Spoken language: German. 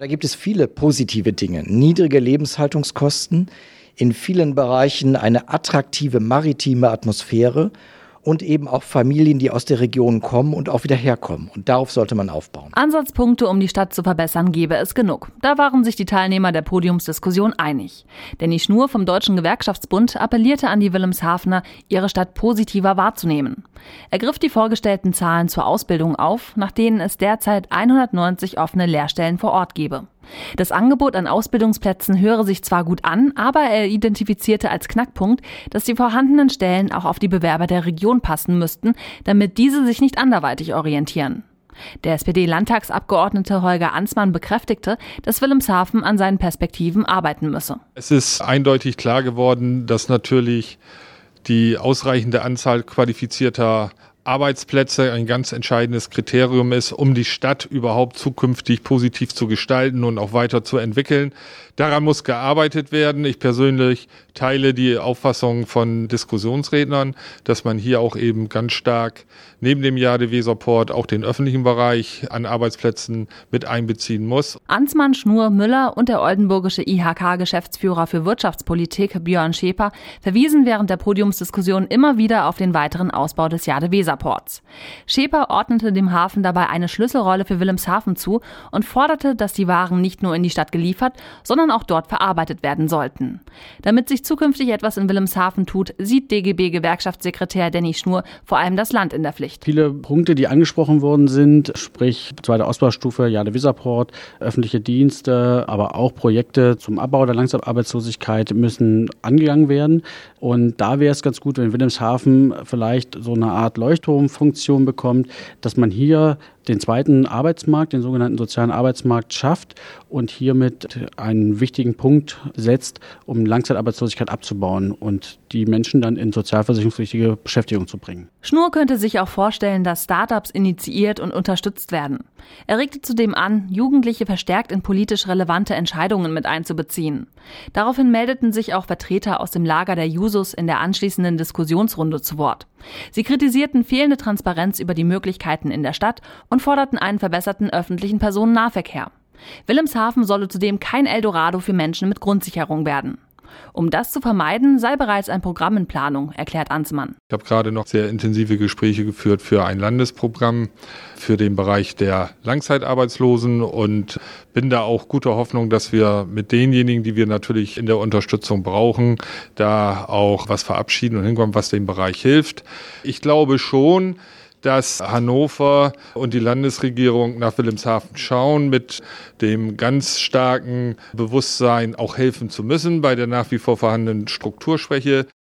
Da gibt es viele positive Dinge. Niedrige Lebenshaltungskosten, in vielen Bereichen eine attraktive maritime Atmosphäre und eben auch Familien, die aus der Region kommen und auch wieder herkommen. Und darauf sollte man aufbauen. Ansatzpunkte, um die Stadt zu verbessern, gäbe es genug. Da waren sich die Teilnehmer der Podiumsdiskussion einig. Denny Schnur vom Deutschen Gewerkschaftsbund appellierte an die Wilhelmshavener, ihre Stadt positiver wahrzunehmen. Er griff die vorgestellten Zahlen zur Ausbildung auf, nach denen es derzeit 190 offene Lehrstellen vor Ort gebe. Das Angebot an Ausbildungsplätzen höre sich zwar gut an, aber er identifizierte als Knackpunkt, dass die vorhandenen Stellen auch auf die Bewerber der Region passen müssten, damit diese sich nicht anderweitig orientieren. Der SPD-Landtagsabgeordnete Holger Ansmann bekräftigte, dass Wilhelmshaven an seinen Perspektiven arbeiten müsse. Es ist eindeutig klar geworden, dass natürlich die ausreichende Anzahl qualifizierter Arbeitsplätze ein ganz entscheidendes Kriterium ist, um die Stadt überhaupt zukünftig positiv zu gestalten und auch weiter zu entwickeln. Daran muss gearbeitet werden. Ich persönlich teile die Auffassung von Diskussionsrednern, dass man hier auch eben ganz stark neben dem Jade-Weserport auch den öffentlichen Bereich an Arbeitsplätzen mit einbeziehen muss. Ansmann, Schnur, Müller und der oldenburgische IHK-Geschäftsführer für Wirtschaftspolitik Björn Scheper verwiesen während der Podiumsdiskussion immer wieder auf den weiteren Ausbau des Jade-Weserports. Scheper ordnete dem Hafen dabei eine Schlüsselrolle für Wilhelmshaven zu und forderte, dass die Waren nicht nur in die Stadt geliefert, sondern auch dort verarbeitet werden sollten. Damit sich zukünftig etwas in Wilhelmshaven tut, sieht DGB-Gewerkschaftssekretär Denny Schnur vor allem das Land in der Pflicht. Viele Punkte, die angesprochen worden sind, sprich zweite Ausbaustufe, Jade-Weserport, öffentliche Dienste, aber auch Projekte zum Abbau der Langzeitarbeitslosigkeit müssen angegangen werden. Und da wäre es ganz gut, wenn Wilhelmshaven vielleicht so eine Art Leuchtturmfunktion bekommt, dass man hier den zweiten Arbeitsmarkt, den sogenannten sozialen Arbeitsmarkt schafft und hiermit einen wichtigen Punkt setzt, um Langzeitarbeitslosigkeit abzubauen und die Menschen dann in sozialversicherungspflichtige Beschäftigung zu bringen. Schnur könnte sich auch vorstellen, dass Startups initiiert und unterstützt werden. Er regte zudem an, Jugendliche verstärkt in politisch relevante Entscheidungen mit einzubeziehen. Daraufhin meldeten sich auch Vertreter aus dem Lager der Jusos in der anschließenden Diskussionsrunde zu Wort. Sie kritisierten fehlende Transparenz über die Möglichkeiten in der Stadt und forderten einen verbesserten öffentlichen Personennahverkehr. Wilhelmshaven solle zudem kein Eldorado für Menschen mit Grundsicherung werden. Um das zu vermeiden, sei bereits ein Programm in Planung, erklärt Ansmann. Ich habe gerade noch sehr intensive Gespräche geführt für ein Landesprogramm für den Bereich der Langzeitarbeitslosen und bin da auch guter Hoffnung, dass wir mit denjenigen, die wir natürlich in der Unterstützung brauchen, da auch was verabschieden und hinkommen, was dem Bereich hilft. Ich glaube schon, dass Hannover und die Landesregierung nach Wilhelmshaven schauen, mit dem ganz starken Bewusstsein auch helfen zu müssen bei der nach wie vor vorhandenen Strukturschwäche.